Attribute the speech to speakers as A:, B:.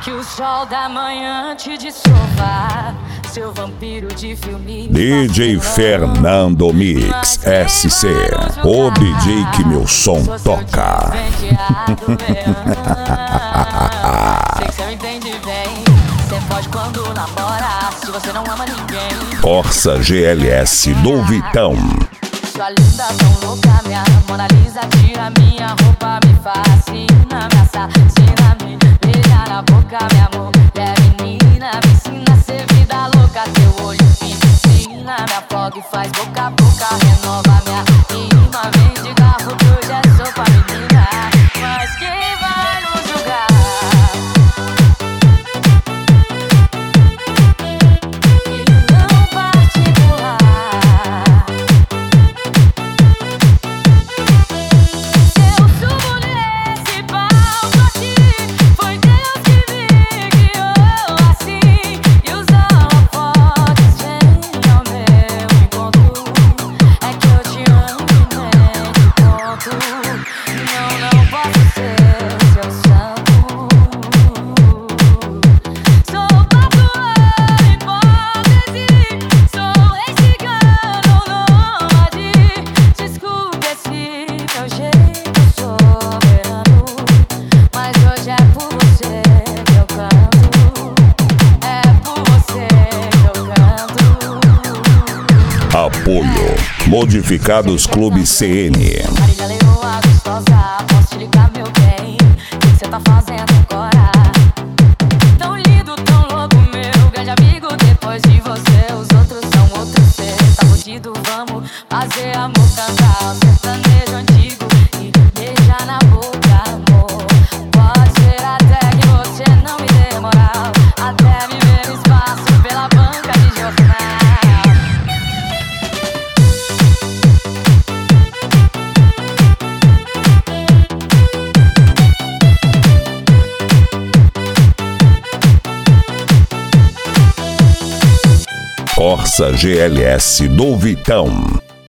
A: Que o sol da manhã te dissolva, seu vampiro de filme.
B: DJ Fernando Mix SC, o DJ que meu som toca.
A: Sei que você me entende bem. Você pode quando namora, se você não ama ninguém.
B: Corsa GLS do Vitão.
A: Sua linda tão louca, minha Mona Lisa, tira minha roupa, me fascina, me assassina, me beija na boca, minha mulher menina, me ensina a ser vida louca, teu olho me ensina, me afoga e faz boca a boca, renova minha rima, vem de garro que hoje é sopa menina, mas quem vai nos julgar?
B: Apoio Modificados Clube CN.
A: Marília Leoa gostosa, posso te ligar, meu bem? O que você tá fazendo agora? Tão lindo, tão louco, meu grande amigo. Depois de você, os outros são outros. Cê tá fudido, vamos fazer amor, cantar o sertanejo antigo e beijar na boca, amor. Pode ser até que você não me dê moral, até me ver no espaço pela banca de jornal.
B: Corsa GLS do Vitão.